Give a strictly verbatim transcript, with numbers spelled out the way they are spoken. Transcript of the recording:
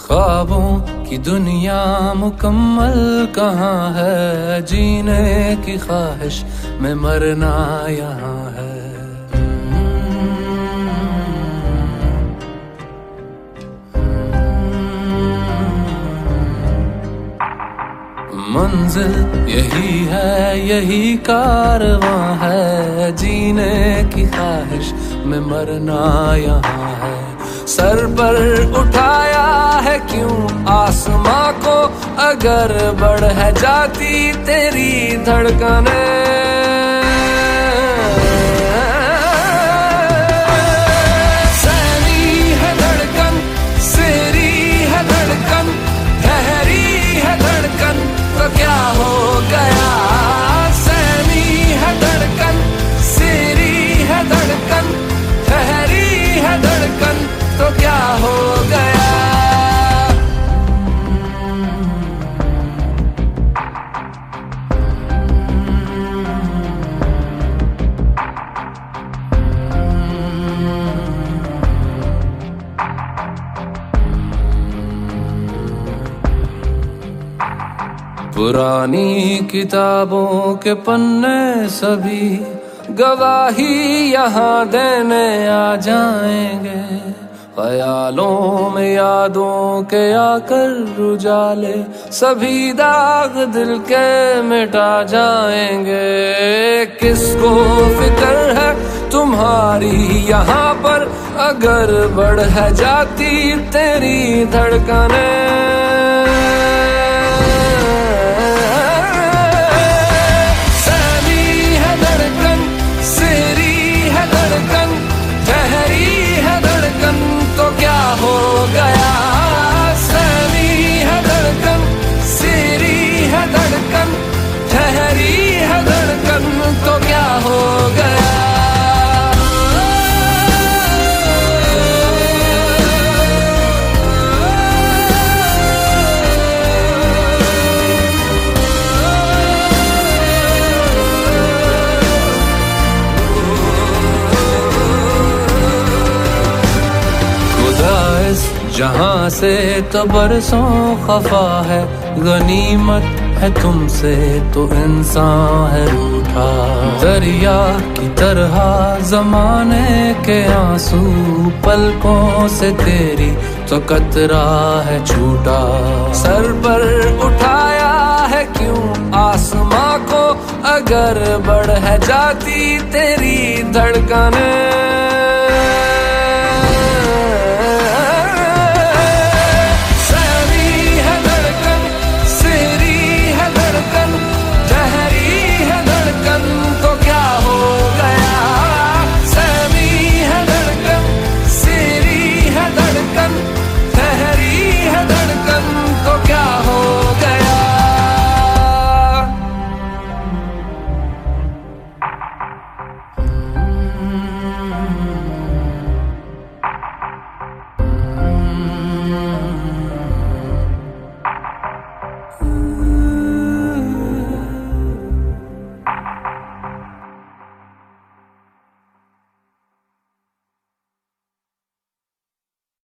ख्वाबों की दुनिया मुकम्मल कहाँ है, जीने की ख्वाहिश में मरना यहाँ है। मंजिल यही है, यही कारवां है, जीने की ख्वाहिश में मरना यहाँ है। सर पर उठाया है क्यों आसमां को, अगर बढ़ है जाती तेरी धड़कनें। तो क्या हो गया, सहमी है धड़कन, सीरी है धड़कन, ठहरी है धड़कन, तो क्या हो गया। पुरानी किताबों के पन्ने सभी गवाही यहाँ देने आ जाएंगे। ख्यालों में यादों के आकर उजाले सभी दाग दिल के मिटा जाएंगे। किसको फिक्र है तुम्हारी यहाँ पर, अगर बढ़ है जाती तेरी धड़कनें। तो क्या हो गया, सहमी है धड़कन, सीरी है धड़कन, ठहरी है धड़कन, तो क्या हो गया। जहाँ से तो बरसों खफा है, गनीमत है तुमसे तो इंसान है रूठा। दरिया की तरह जमाने के आंसू, पलकों से तेरी तो कतरा है छूटा। सर पर उठाया है क्यों आसमां को, अगर बढ़ है जाती तेरी धड़कनें।